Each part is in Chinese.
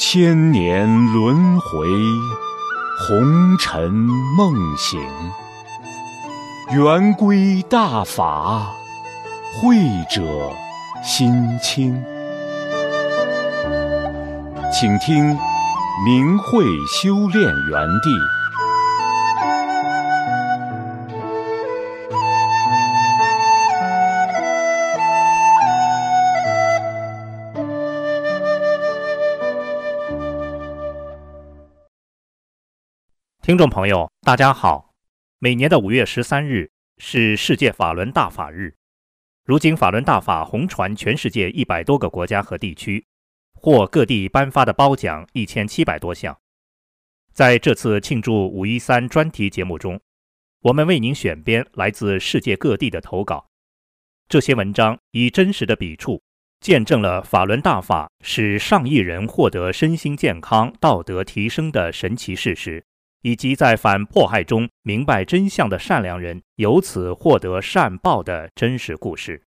千年轮回，红尘梦醒。圆规大法，慧者心清。请听明慧修炼园地。 听众朋友，大家好。每年的5月13日是世界法轮大法日。如今法轮大法红传全世界100多个国家和地区，获各地颁发的褒奖1700多项。在这次庆祝513专题节目中，我们为您选编来自世界各地的投稿。这些文章以真实的笔触，见证了法轮大法使上亿人获得身心健康、道德提升的神奇事实，以及在反迫害中明白真相的善良人由此获得善报的真实故事。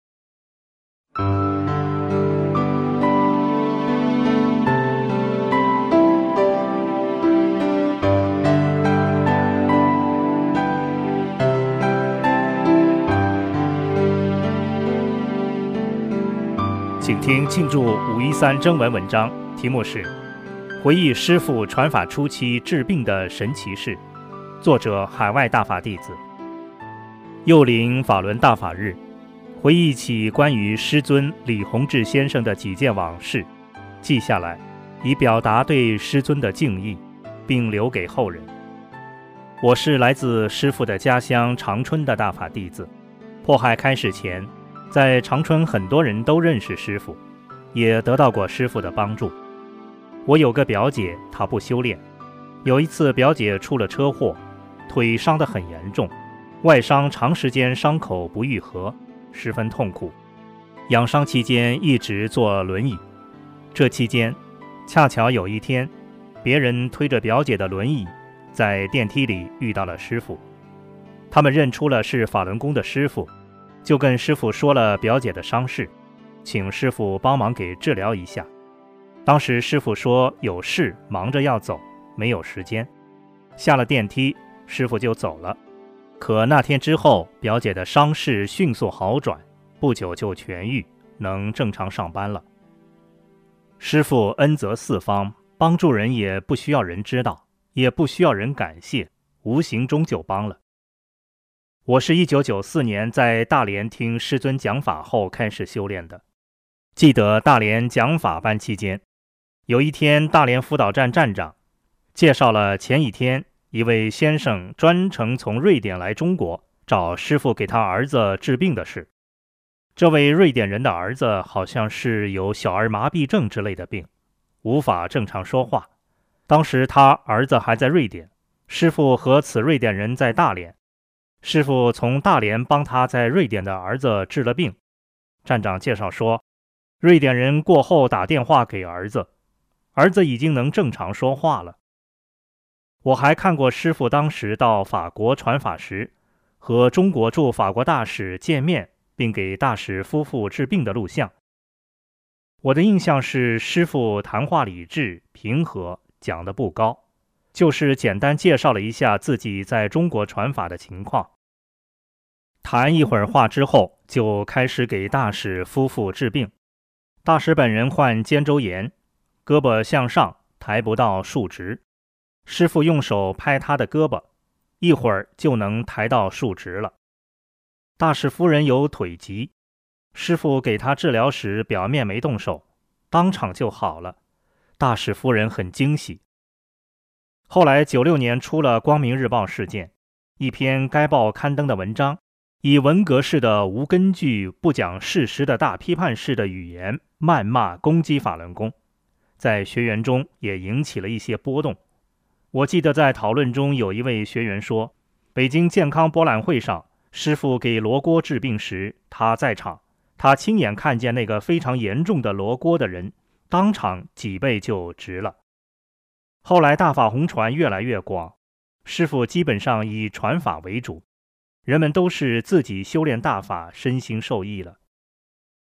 请听庆祝513征文文章，题目是回忆师父传法初期治病的神奇事，作者海外大法弟子。又临法轮大法日，回忆起关于师尊李洪志先生的几件往事，记下来，以表达对师尊的敬意，并留给后人。我是来自师父的家乡长春的大法弟子。迫害开始前，在长春很多人都认识师父，也得到过师父的帮助。我有个表姐，她不修炼。有一次表姐出了车祸，腿伤得很严重，外伤长时间伤口不愈合，十分痛苦。养伤期间一直坐轮椅。这期间恰巧有一天，别人推着表姐的轮椅在电梯里遇到了师父。他们认出了是法轮功的师父，就跟师父说了表姐的伤势，请师父帮忙给治疗一下。当时师父说有事忙着要走，没有时间。下了电梯，师父就走了。可那天之后，表姐的伤势迅速好转，不久就痊愈，能正常上班了。师父恩泽四方，帮助人也不需要人知道，也不需要人感谢，无形中就帮了。我是1994年在大连听师尊讲法后开始修炼的。记得大连讲法班期间，有一天大连辅导站站长介绍了前一天一位先生专程从瑞典来中国找师父给他儿子治病的事。这位瑞典人的儿子好像是有小儿麻痹症之类的病，无法正常说话。当时他儿子还在瑞典，师父和此瑞典人在大连。师父从大连帮他在瑞典的儿子治了病。站长介绍说，瑞典人过后打电话给儿子，儿子已经能正常说话了。我还看过师父当时到法国传法时，和中国驻法国大使见面，并给大使夫妇治病的录像。我的印象是师父谈话理智平和，讲得不高，就是简单介绍了一下自己在中国传法的情况。谈一会儿话之后，就开始给大使夫妇治病。大使本人患肩周炎，胳膊向上抬不到竖直，师父用手拍他的胳膊，一会儿就能抬到竖直了。大使夫人有腿疾，师父给他治疗时表面没动手，当场就好了。大使夫人很惊喜。后来96年出了光明日报事件，一篇该报刊登的文章，以文革式的无根据、不讲事实的大批判式的语言谩骂攻击法轮功，在学员中也引起了一些波动。我记得在讨论中有一位学员说，北京健康博览会上，师父给罗锅治病时他在场，他亲眼看见那个非常严重的罗锅的人当场脊背就直了。后来大法红传越来越广，师父基本上以传法为主，人们都是自己修炼大法，身心受益了。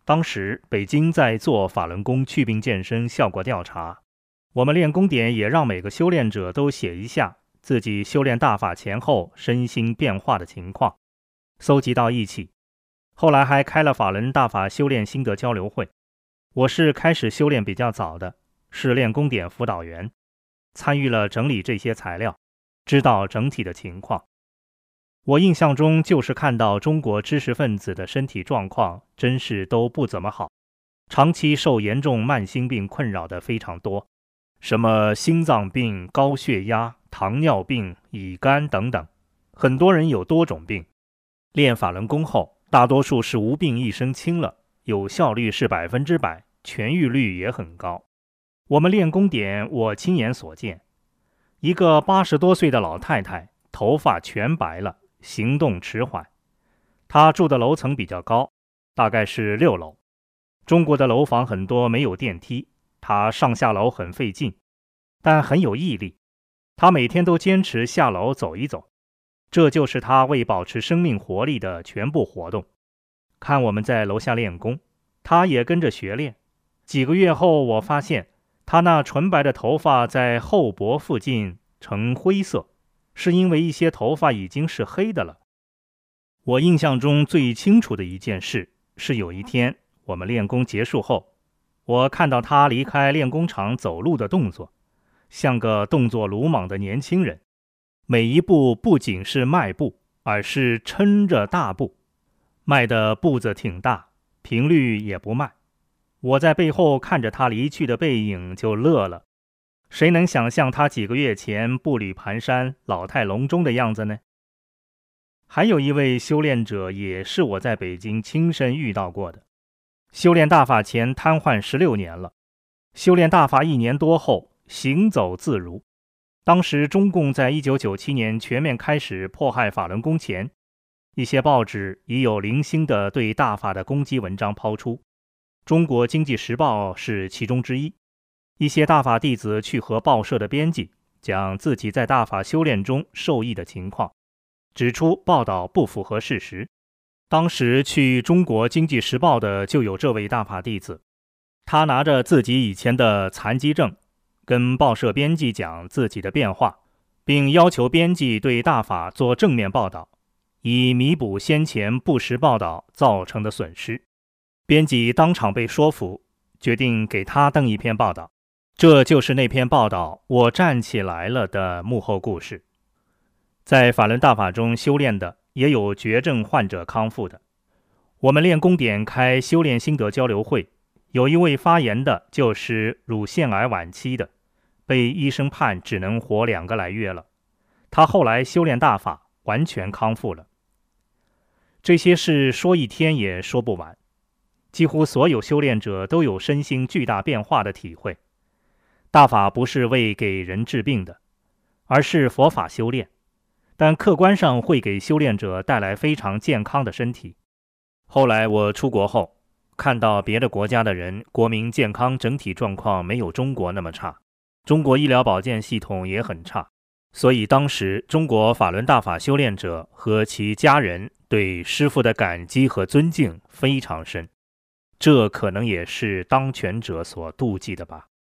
当时北京在做法轮功祛病健身效果调查，我们练功点也让每个修炼者都写一下自己修炼大法前后身心变化的情况，搜集到一起。后来还开了法轮大法修炼心得交流会。我是开始修炼比较早的，是练功点辅导员，参与了整理这些材料，知道整体的情况。我印象中就是看到中国知识分子的身体状况真是都不怎么好，长期受严重慢性病困扰的非常多，什么心脏病、高血压、糖尿病、乙肝等等，很多人有多种病。练法轮功后，大多数是无病一身轻了，有效率是100%，痊愈率也很高。我们练功点，我亲眼所见，一个80多岁的老太太，头发全白了，行动迟缓。她住的楼层比较高，大概是6楼。中国的楼房很多没有电梯，她上下楼很费劲，但很有毅力。她每天都坚持下楼走一走，这就是她为保持生命活力的全部活动。看我们在楼下练功，她也跟着学练。几个月后，我发现她那纯白的头发在后脖附近呈灰色，是因为一些头发已经是黑的了。我印象中最清楚的一件事是，有一天我们练功结束后，我看到她离开练功场走路的动作，像个动作鲁莽的年轻人，每一步不仅是迈步，而是撑着大步，迈的步子挺大，频率也不慢。我在背后看着她离去的背影就乐了。谁能想象她几个月前步履蹒跚、老态龙钟的样子呢？还有一位修炼者也是我在北京亲身遇到过的。修炼大法前瘫痪16年了，修炼大法1年多后行走自如。当时中共在1997年全面开始迫害法轮功前，一些报纸已有零星的对大法的攻击文章抛出，中国经济时报是其中之一。一些大法弟子去和报社的编辑讲自己在大法修炼中受益的情况，指出报道不符合事实。当时去中国经济时报的就有这位大法弟子，他拿着自己以前的残疾证跟报社编辑讲自己的变化，并要求编辑对大法做正面报道，以弥补先前不实报道造成的损失。编辑当场被说服，决定给他登一篇报道。这就是那篇报道我站起来了的幕后故事。在法轮大法中修炼的也有绝症患者康复的。我们练功点开修炼心得交流会，有一位发言的就是乳腺癌晚期的，被医生判只能活2个来月了。他后来修炼大法，完全康复了。这些事说一天也说不完，几乎所有修炼者都有身心巨大变化的体会。大法不是为给人治病的，而是佛法修炼，但客观上会给修炼者带来非常健康的身体。后来我出国后，看到别的国家的人国民健康整体状况没有中国那么差，中国医疗保健系统也很差，所以当时中国法轮大法修炼者和其家人对师父的感激和尊敬非常深，这可能也是当权者所妒忌的吧。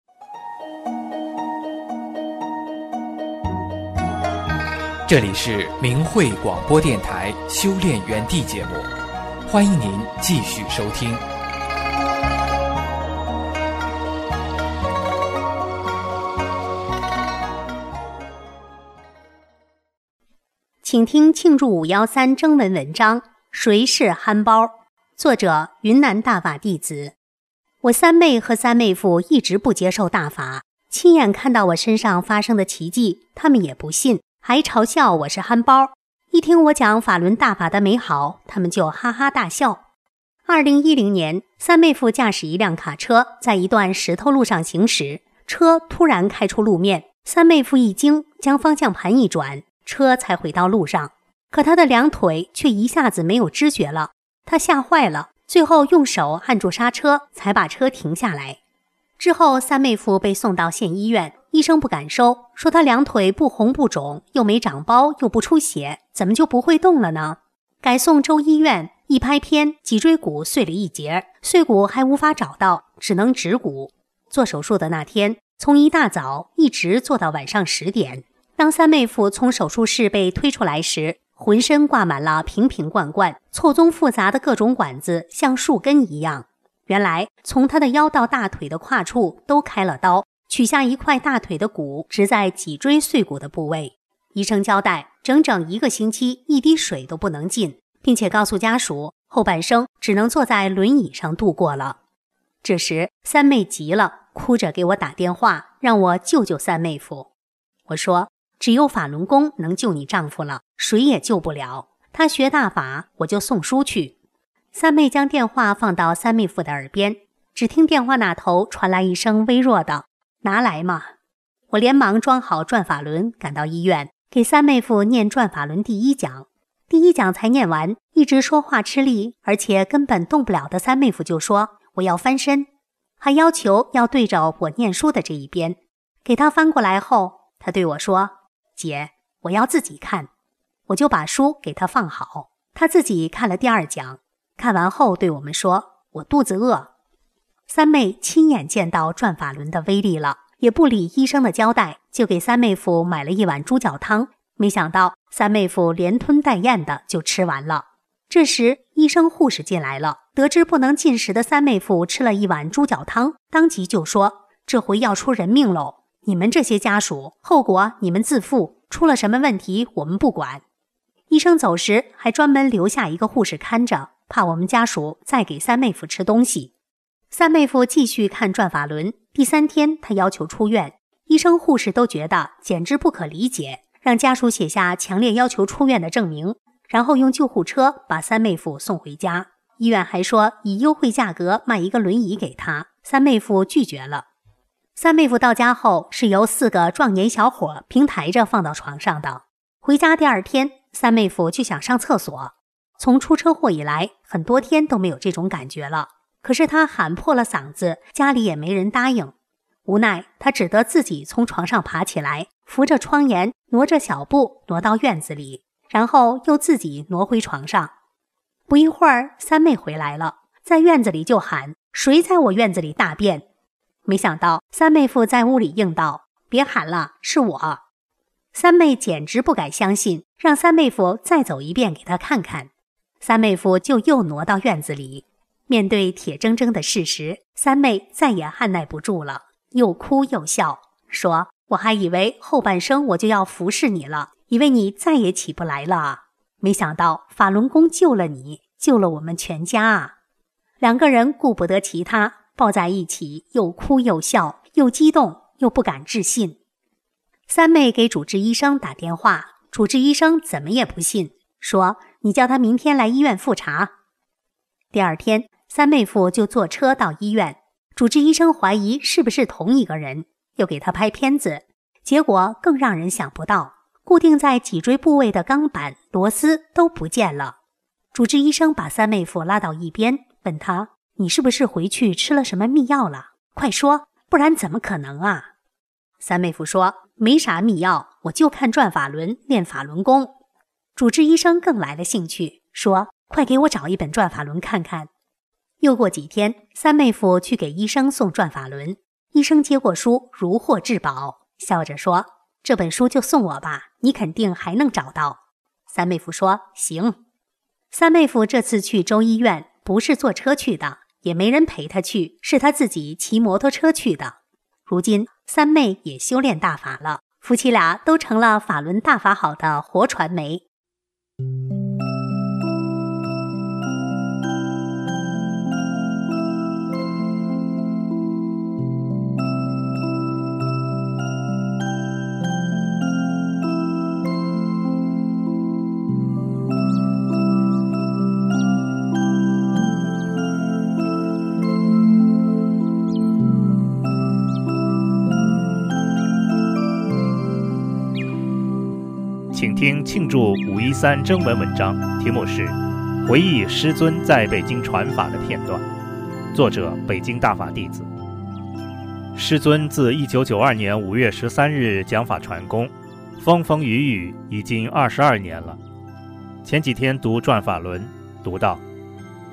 这里是明慧广播电台修炼园地节目，欢迎您继续收听。 请听庆祝513征文文章《谁是憨包》，作者云南大法弟子。我三妹和三妹夫一直不接受大法，亲眼看到我身上发生的奇迹，他们也不信，还嘲笑我是憨包。一听我讲法轮大法的美好，他们就哈哈大笑。2010年，三妹夫驾驶一辆卡车在一段石头路上行驶，车突然开出路面，三妹夫一惊，将方向盘一转，车才回到路上。可他的2腿却一下子没有知觉了，他吓坏了，最后用手按住刹车，才把车停下来。之后三妹夫被送到县医院，医生不敢收，说他2腿不红不肿，又没长包，又不出血，怎么就不会动了呢？改送州医院， 一拍偏，脊椎骨碎了一截，碎骨还无法找到，只能植骨。做手术的那天，从一大早一直做到晚上10点。当三妹夫从手术室被推出来时，浑身挂满了瓶瓶罐罐，错综复杂的各种管子，像树根一样。原来从他的腰到大腿的胯处都开了刀，取下一块大腿的骨，植在脊椎碎骨的部位。医生交代，整整1个星期一滴水都不能进，并且告诉家属，后半生只能坐在轮椅上度过了。这时三妹急了，哭着给我打电话，让我救救三妹夫。我说，只有法轮功能救你丈夫了，谁也救不了。他学大法，我就送书去。三妹将电话放到三妹夫的耳边，只听电话那头传来一声微弱的拿来嘛。我连忙装好转法轮，赶到医院，给三妹夫念转法轮第1讲。第1讲才念完，一直说话吃力，而且根本动不了的三妹夫就说我要翻身，还要求要对着我念书的这一边。给他翻过来后，他对我说，姐，我要自己看。我就把书给他放好，他自己看了第2讲，看完后对我们说，我肚子饿。三妹亲眼见到转法轮的威力了，也不理医生的交代，就给三妹夫买了一碗猪脚汤。没想到三妹夫连吞带咽的就吃完了。这时医生护士进来了，得知不能进食的三妹夫吃了一碗猪脚汤，当即就说，这回要出人命喽，你们这些家属，后果你们自负，出了什么问题我们不管。医生走时还专门留下一个护士看着，怕我们家属再给三妹夫吃东西。三妹夫继续看转法轮，第3天他要求出院，医生护士都觉得简直不可理解，让家属写下强烈要求出院的证明，然后用救护车把三妹夫送回家。医院还说以优惠价格卖一个轮椅给他，三妹夫拒绝了。三妹夫到家后是由4个壮年小伙平抬着放到床上的。回家第2天，三妹夫就想上厕所，从出车祸以来很多天都没有这种感觉了，可是他喊破了嗓子，家里也没人答应。无奈他只得自己从床上爬起来，扶着窗沿，挪着小步挪到院子里，然后又自己挪回床上。不一会儿，三妹回来了，在院子里就喊，谁在我院子里大便？没想到三妹夫在屋里应道，别喊了，是我。三妹简直不敢相信，让三妹夫再走一遍给他看看。三妹夫就又挪到院子里，面对铁铮铮的事实，三妹再也按耐不住了，又哭又笑，说，我还以为后半生我就要服侍你了，以为你再也起不来了，没想到法轮功救了你，救了我们全家啊。2个人顾不得其他，抱在一起，又哭又笑，又激动又不敢置信。三妹给主治医生打电话，主治医生怎么也不信，说你叫他明天来医院复查。第2天，三妹夫就坐车到医院，主治医生怀疑是不是同一个人，又给他拍片子，结果更让人想不到，固定在脊椎部位的钢板、螺丝都不见了。主治医生把三妹夫拉到一边，问他，你是不是回去吃了什么秘药了？快说，不然怎么可能啊？三妹夫说，没啥秘药，我就看转法轮，练法轮功。主治医生更来了兴趣，说，快给我找一本转法轮看看。又过几天，三妹夫去给医生送转法轮，医生接过书如获至宝，笑着说，这本书就送我吧，你肯定还能找到。三妹夫说，行。三妹夫这次去州医院不是坐车去的，也没人陪他去，是他自己骑摩托车去的。如今三妹也修炼大法了，夫妻俩都成了法轮大法好的活传媒。 请听庆祝513征文文章，题目是《回忆师尊在北京传法的片段》，作者北京大法弟子。师尊自1992年5月13日讲法传功，风风雨雨已经22年了。前几天读转法轮，读到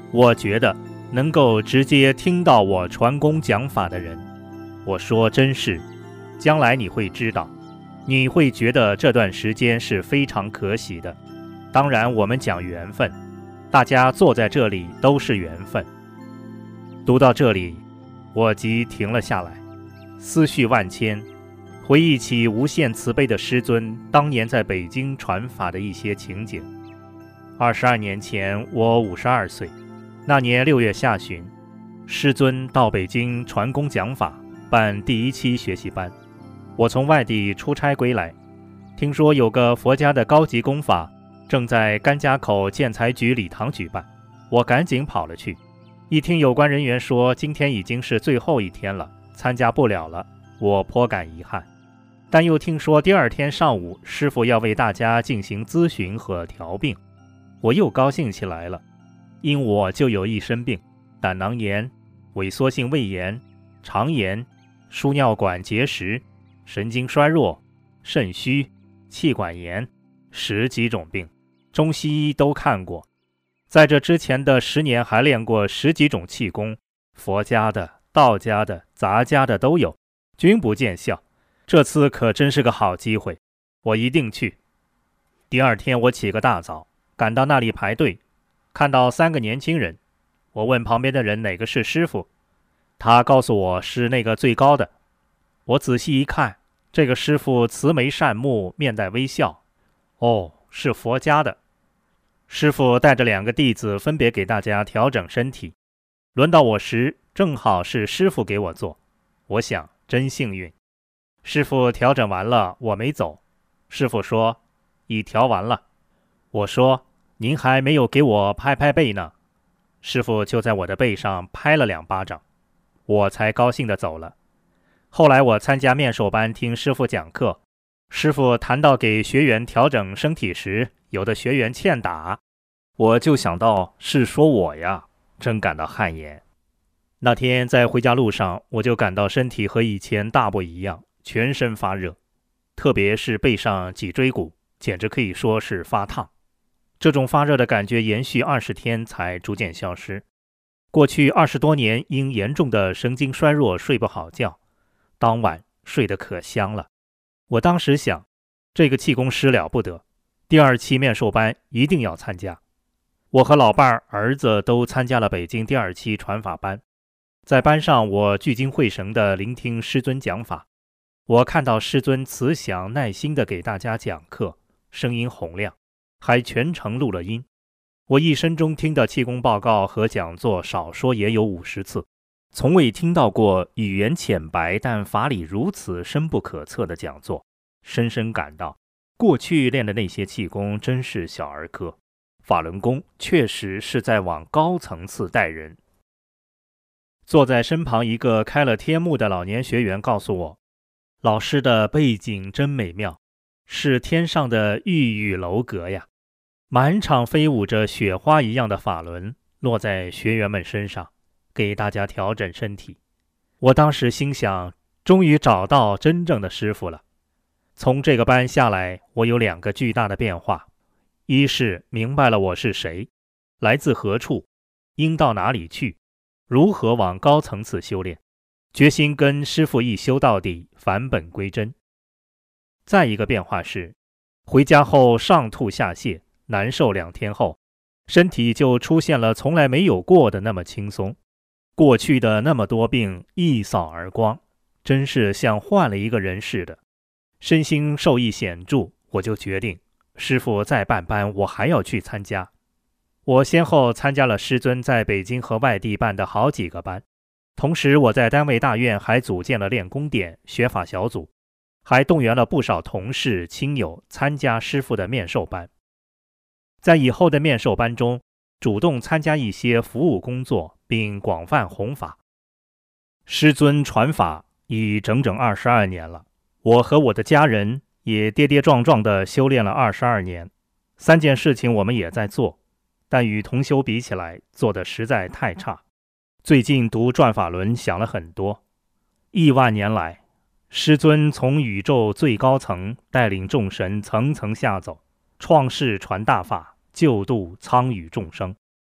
我觉得能够直接听到我传功讲法的人，我说真是，将来你会知道，你会觉得这段时间是非常可喜的。当然我们讲缘分，大家坐在这里都是缘分。读到这里，我即停了下来，思绪万千，回忆起无限慈悲的师尊当年在北京传法的一些情景。22年前我52岁，那年6月下旬，师尊到北京传功讲法，办第1期学习班。我从外地出差归来，听说有个佛家的高级功法正在甘家口建材局礼堂举办，我赶紧跑了去。一听有关人员说今天已经是最后一天了，参加不了了，我颇感遗憾。但又听说第2天上午师父要为大家进行咨询和调病，我又高兴起来了。因我就有一身病，胆囊炎、萎缩性胃炎、肠炎、输尿管结石、神经衰弱、肾虚、气管炎，10几种病，中西医都看过。在这之前的10年还练过10几种气功，佛家的、道家的、杂家的都有，均不见效。这次可真是个好机会，我一定去。第2天我起个大早，赶到那里排队，看到3个年轻人，我问旁边的人哪个是师傅，他告诉我是那个最高的。我仔细一看，这个师傅慈眉善目，面带微笑，哦，是佛家的。师傅带着2个弟子分别给大家调整身体，轮到我时正好是师傅给我做，我想真幸运。师傅调整完了，我没走。师傅说已调完了。我说您还没有给我拍拍背呢。师傅就在我的背上拍了2巴掌，我才高兴地走了。后来我参加面授班听师傅讲课，师傅谈到给学员调整身体时，有的学员欠打，我就想到是说我呀，真感到汗颜。那天在回家路上，我就感到身体和以前大不一样，全身发热，特别是背上脊椎骨，简直可以说是发烫。这种发热的感觉延续20天才逐渐消失。过去20多年因严重的神经衰弱睡不好觉，当晚睡得可香了。我当时想，这个气功师了不得，第2期面授班一定要参加。我和老伴儿子都参加了北京第2期传法班，在班上我聚精会神地聆听师尊讲法。我看到师尊慈祥耐心地给大家讲课，声音洪亮，还全程录了音。我一生中听的气功报告和讲座少说也有50次，从未听到过语言浅白但法理如此深不可测的讲座，深深感到过去练的那些气功真是小儿科，法轮功确实是在往高层次带人。坐在身旁一个开了天幕的老年学员告诉我，老师的背景真美妙，是天上的玉宇楼阁呀，满场飞舞着雪花一样的法轮落在学员们身上，给大家调整身体。我当时心想，终于找到真正的师傅了。从这个班下来，我有2个巨大的变化。一是明白了我是谁，来自何处，应到哪里去，如何往高层次修炼，决心跟师傅一修到底，返本归真。再一个变化是，回家后上吐下泻，难受2天后，身体就出现了从来没有过的那么轻松，过去的那么多病一扫而光，真是像换了一个人似的，身心受益显著。我就决定，师傅再办班，我还要去参加。我先后参加了师尊在北京和外地办的好几个班，同时我在单位大院还组建了练功点、学法小组，还动员了不少同事亲友参加师傅的面授班。在以后的面授班中，主动参加一些服务工作，并广泛弘法。师尊传法已整整22年了，我和我的家人也跌跌撞撞地修炼了22年，3件事情我们也在做，但与同修比起来，做得实在太差。最近读转法轮想了很多，亿万年来，师尊从宇宙最高层带领众神层层下走，创世传大法，救度苍宇众生。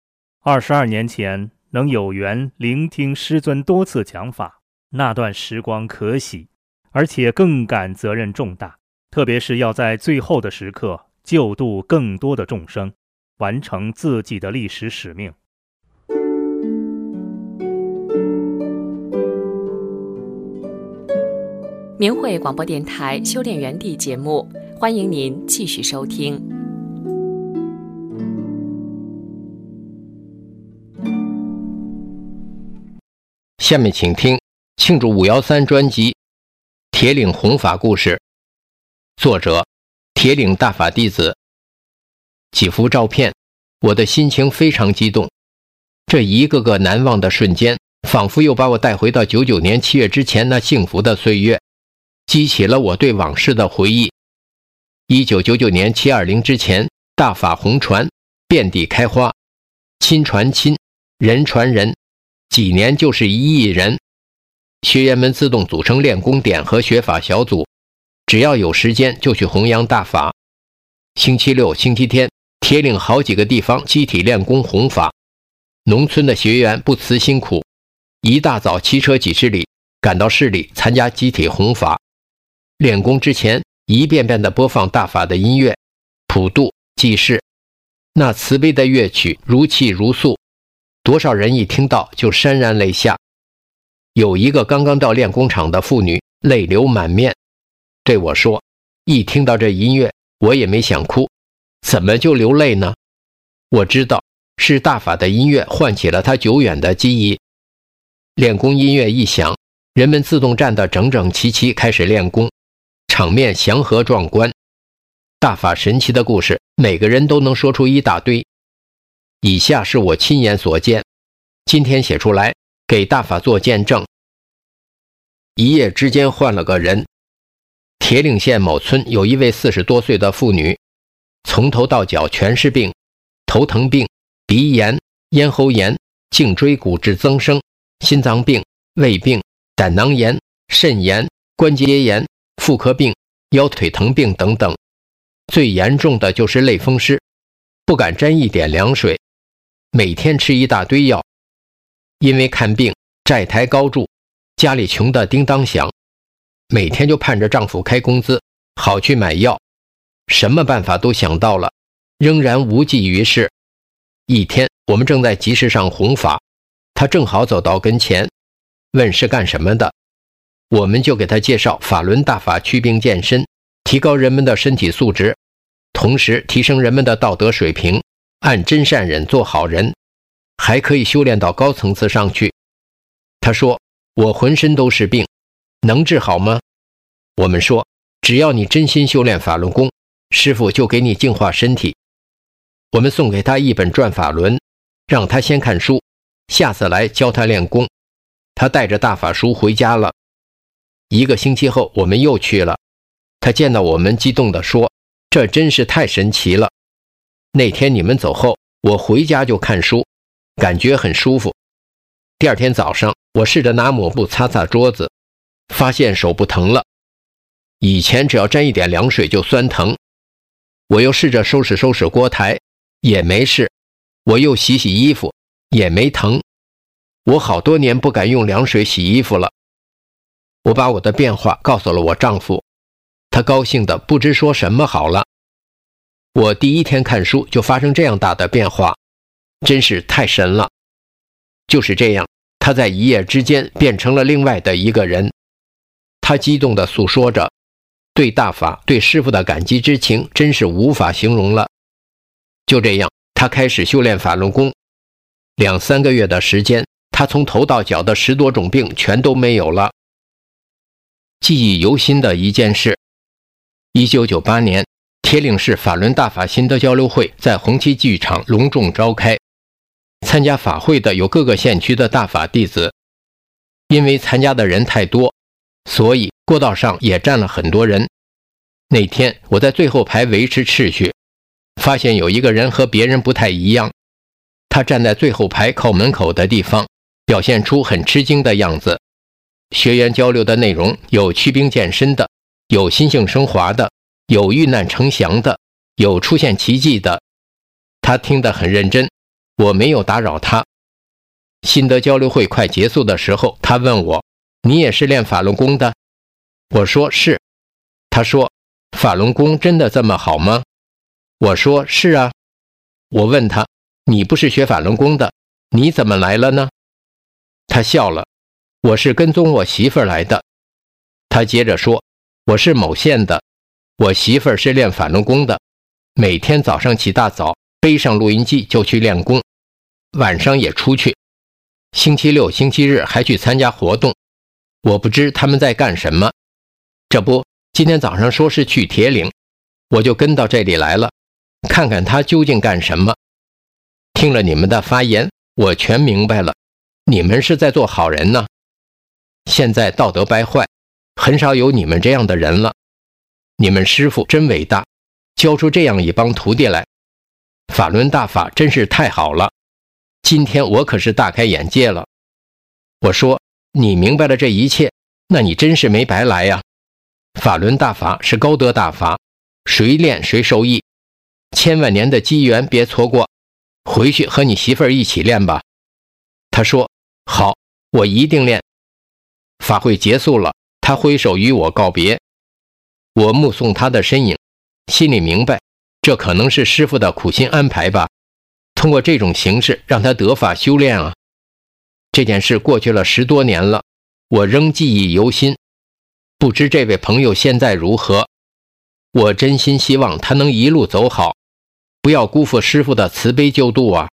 22年前能有缘聆听师尊多次讲法，那段时光可喜，而且更感责任重大，特别是要在最后的时刻救度更多的众生，完成自己的历史使命。 明慧广播电台修炼园地节目，欢迎您继续收听。 下面请听庆祝513专辑《铁岭弘法故事》，作者铁岭大法弟子。几幅照片，我的心情非常激动。这一个个难忘的瞬间，仿佛又把我带回到99年7月之前那幸福的岁月，激起了我对往事的回忆。1999年720之前，大法红传，遍地开花，亲传亲，人传人，几年就是1亿人。学员们自动组成练功点和学法小组，只要有时间就去弘扬大法。星期六、星期天，铁岭好几个地方集体练功弘法，农村的学员不辞辛苦，一大早骑车几十里赶到市里参加集体弘法。练功之前，一遍遍地播放大法的音乐，普度济世，那慈悲的乐曲如泣如诉，多少人一听到就潸然泪下。有一个刚刚到练功场的妇女泪流满面，对我说，一听到这音乐，我也没想哭，怎么就流泪呢？我知道是大法的音乐唤起了她久远的记忆。练功音乐一响，人们自动站得整整齐齐开始练功，场面祥和壮观。大法神奇的故事，每个人都能说出一大堆。以下是我亲眼所见，今天写出来给大法做见证。一夜之间换了个人。铁岭县某村有一位40多岁的妇女，从头到脚全是病，头疼病、鼻炎、咽喉炎、颈椎骨质增生、心脏病、胃病、胆囊炎、肾炎、关节炎、妇科病、腰腿疼病等等。最严重的就是类风湿，不敢沾一点凉水，每天吃一大堆药。因为看病债台高筑，家里穷得叮当响，每天就盼着丈夫开工资，好去买药。什么办法都想到了，仍然无济于事。一天，我们正在集市上弘法，他正好走到跟前，问是干什么的。我们就给他介绍法轮大法祛病健身，提高人们的身体素质，同时提升人们的道德水平，按真善忍做好人，还可以修炼到高层次上去。他说，我浑身都是病，能治好吗？我们说，只要你真心修炼法轮功，师父就给你净化身体。我们送给他一本转法轮，让他先看书，下次来教他练功。他带着大法书回家了。1个星期后，我们又去了，他见到我们激动地说，这真是太神奇了。那天你们走后，我回家就看书，感觉很舒服。第二天早上，我试着拿抹布擦擦桌子，发现手不疼了。以前只要沾一点凉水就酸疼。我又试着收拾收拾锅台，也没事。我又洗洗衣服，也没疼。我好多年不敢用凉水洗衣服了。我把我的变化告诉了我丈夫，他高兴得不知说什么好了。我第一天看书就发生这样大的变化，真是太神了。就是这样，他在一夜之间变成了另外的一个人。他激动地诉说着，对大法、对师父的感激之情真是无法形容了。就这样，他开始修炼法轮功。2、3个月的时间，他从头到脚的10多种病全都没有了。记忆犹新的一件事，1998年，铁岭市法轮大法心得交流会在红旗剧场隆重召开。参加法会的有各个县区的大法弟子，因为参加的人太多，所以过道上也站了很多人。那天我在最后排维持秩序，发现有一个人和别人不太一样，他站在最后排靠门口的地方，表现出很吃惊的样子。学员交流的内容有祛病健身的，有心性升华的，有遇难成祥的，有出现奇迹的。他听得很认真， 我没有打扰他。心得交流会快结束的时候，他问我，你也是练法轮功的？我说是。他说，法轮功真的这么好吗？我说是啊。我问他，你不是学法轮功的，你怎么来了呢？他笑了，我是跟踪我媳妇儿来的。他接着说，我是某县的，我媳妇儿是练法轮功的，每天早上起大早，背上录音机就去练功，晚上也出去，星期六、星期日还去参加活动。我不知他们在干什么。这不，今天早上说是去铁岭，我就跟到这里来了，看看他究竟干什么。听了你们的发言，我全明白了，你们是在做好人呢。现在道德败坏，很少有你们这样的人了。你们师父真伟大，教出这样一帮徒弟来。法轮大法真是太好了，今天我可是大开眼界了。我说，你明白了这一切，那你真是没白来呀。法轮大法是高德大法，谁练谁受益，千万年的机缘别错过，回去和你媳妇儿一起练吧。他说，好，我一定练。法会结束了，他挥手与我告别。我目送他的身影，心里明白，这可能是师父的苦心安排吧，通过这种形式让他得法修炼啊。这件事过去了10多年了，我仍记忆犹新。不知这位朋友现在如何，我真心希望他能一路走好，不要辜负师父的慈悲救度啊。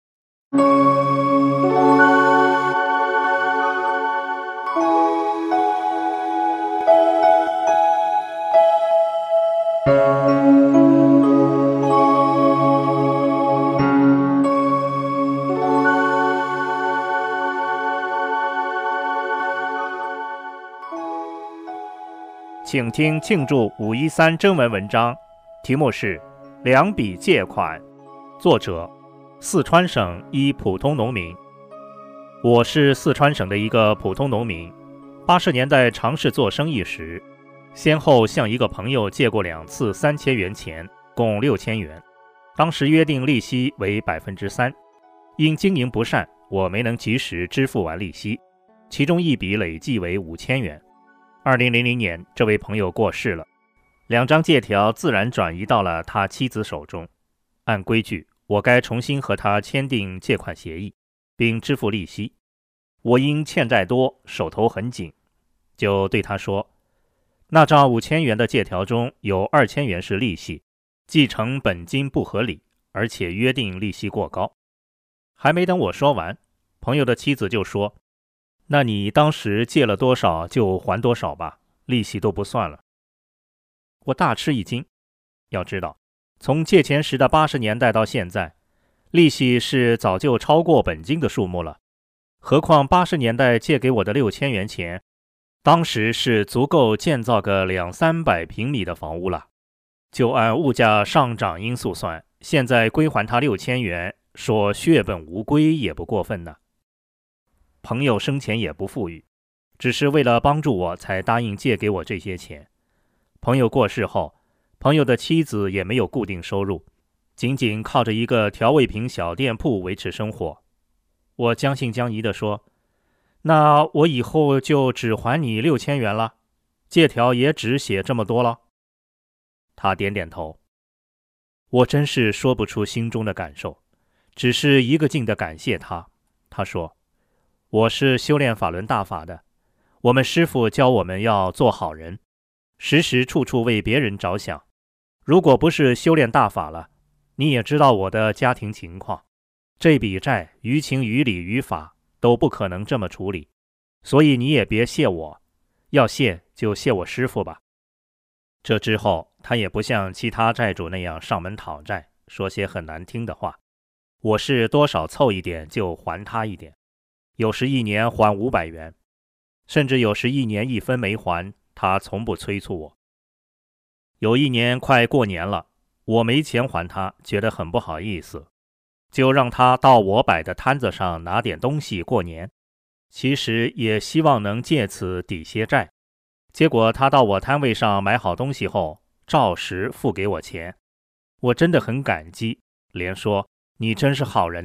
请听庆祝513征文文章，题目是《两笔借款》，作者四川省一普通农民。我是四川省的一个普通农民，80年代尝试做生意时，先后向一个朋友借过2次3000元钱，共6000元，当时约定利息为 3%， 因经营不善，我没能及时支付完利息，其中一笔累计为5000元。2000年，这位朋友过世了，2张借条自然转移到了他妻子手中。按规矩，我该重新和他签订借款协议，并支付利息。我因欠债多，手头很紧，就对他说，那张5000元的借条中有2000元是利息，继承本金不合理，而且约定利息过高。还没等我说完，朋友的妻子就说，那你当时借了多少就还多少吧，利息都不算了。我大吃一惊，要知道，从借钱时的80年代到现在，利息是早就超过本金的数目了。何况80年代借给我的6000元钱，当时是足够建造个200-300平米的房屋了。就按物价上涨因素算，现在归还他6000元，说血本无归也不过分呢。朋友生前也不富裕，只是为了帮助我才答应借给我这些钱。朋友过世后，朋友的妻子也没有固定收入，仅仅靠着一个调味品小店铺维持生活。我将信将疑地说，那我以后就只还你6000元了，借条也只写这么多了。他点点头。我真是说不出心中的感受，只是一个劲地感谢他。他说，我是修炼法轮大法的，我们师父教我们要做好人，时时处处为别人着想。如果不是修炼大法了，你也知道我的家庭情况，这笔债于情于理于法都不可能这么处理，所以你也别谢我，要谢就谢我师父吧。这之后，他也不像其他债主那样上门讨债，说些很难听的话。我是多少凑一点就还他一点，有时1年还500元，甚至有时1年1分没还，他从不催促我。有一年快过年了，我没钱还他，觉得很不好意思，就让他到我摆的摊子上拿点东西过年，其实也希望能借此抵些债。结果他到我摊位上买好东西后，照实付给我钱。我真的很感激，连说，你真是好人呐，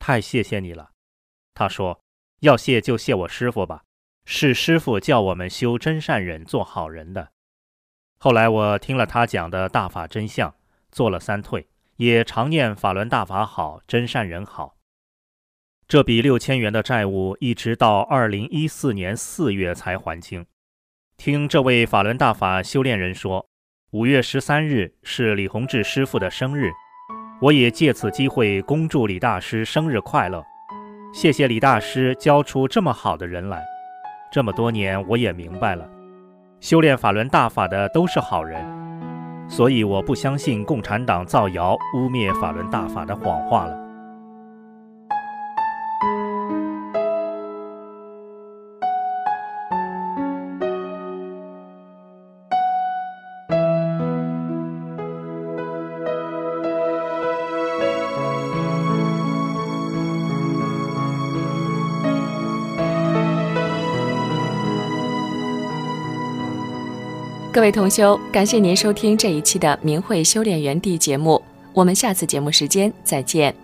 太谢谢你了。他说，要谢就谢我师父吧，是师父叫我们修真善忍做好人的。后来我听了他讲的大法真相，做了3退，也常念法轮大法好，真善人好。这笔6000元的债务一直到2014年4月才还清。听这位法轮大法修炼人说，5月13日是李洪志师父的生日，我也借此机会恭祝李大师生日快乐。谢谢李大师教出这么好的人来。这么多年我也明白了，修炼法轮大法的都是好人，所以我不相信共产党造谣污蔑法轮大法的谎话了。 各位同修，感谢您收听这一期的明慧修炼园地节目，我们下次节目时间再见。